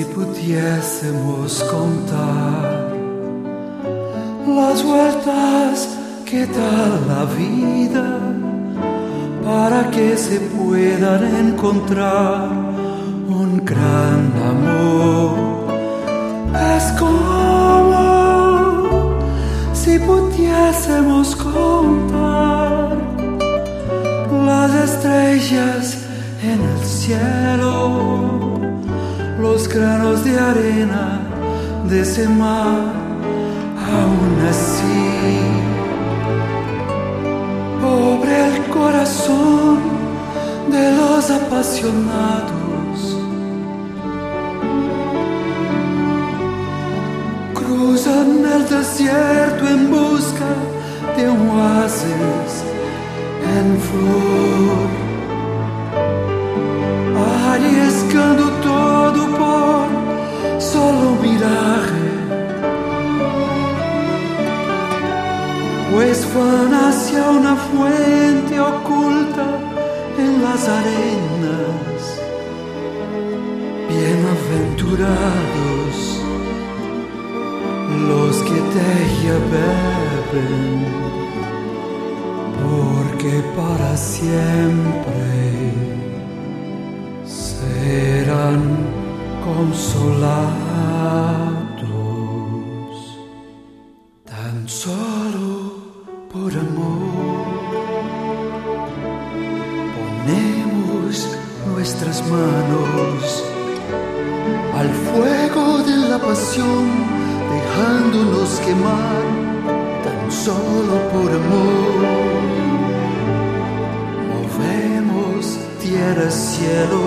Si pudiésemos contar las vueltas que da la vida para que se puedan encontrar un gran amor, es como si pudiésemos contar las estrellas en el cielo, los granos de arena de ese mar. Aún así, pobre el corazón de los apasionados, cruzan el desierto en busca de un oasis en flor, arriesgando todo por solo miraje, pues van hacia una fuente oculta en las arenas. Bienaventurados los que de ella beben, porque para siempre serán consolados. Tan solo por amor ponemos nuestras manos al fuego de la pasión, dejándonos quemar. Tan solo por amor movemos tierra, cielo,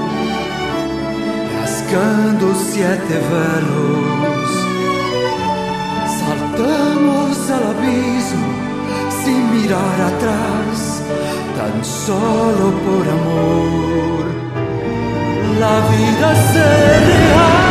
rasgando 7 velos. Saltamos al abismo sin mirar atrás, tan solo por amor. La vida se rehace.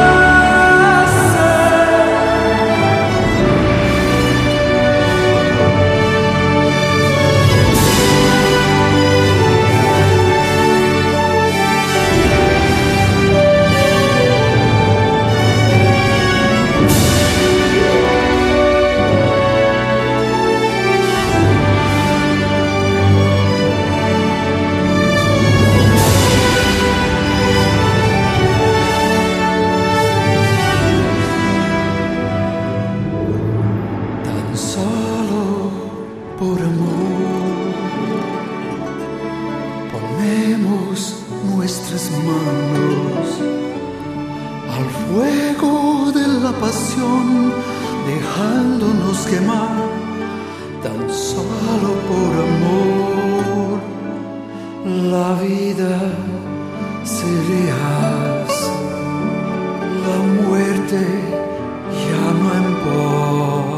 Por amor ponemos nuestras manos al fuego de la pasión, dejándonos quemar. Tan solo por amor la vida se rehace, la muerte ya no importa.